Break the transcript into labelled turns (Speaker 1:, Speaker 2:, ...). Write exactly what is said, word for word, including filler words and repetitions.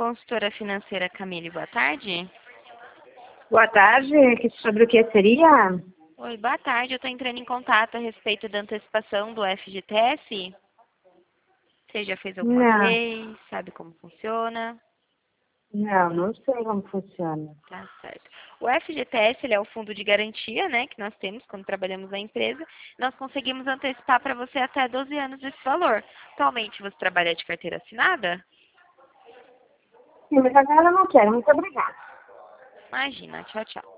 Speaker 1: Consultora financeira Camille, boa tarde.
Speaker 2: Boa tarde, que- sobre o que seria?
Speaker 1: Oi, boa tarde. Eu estou entrando em contato a respeito da antecipação do F G T S. Você já fez alguma
Speaker 2: Não,
Speaker 1: vez? Sabe como funciona?
Speaker 2: não, não sei como funciona.
Speaker 1: Tá certo. O F G T S ele é o fundo de garantia, né, que nós temos quando trabalhamos na empresa. Nós conseguimos antecipar para você até doze anos esse valor. Atualmente você trabalha de carteira assinada?
Speaker 2: Sim, mas agora eu não quero, muito obrigada.
Speaker 1: Imagina, tchau, tchau.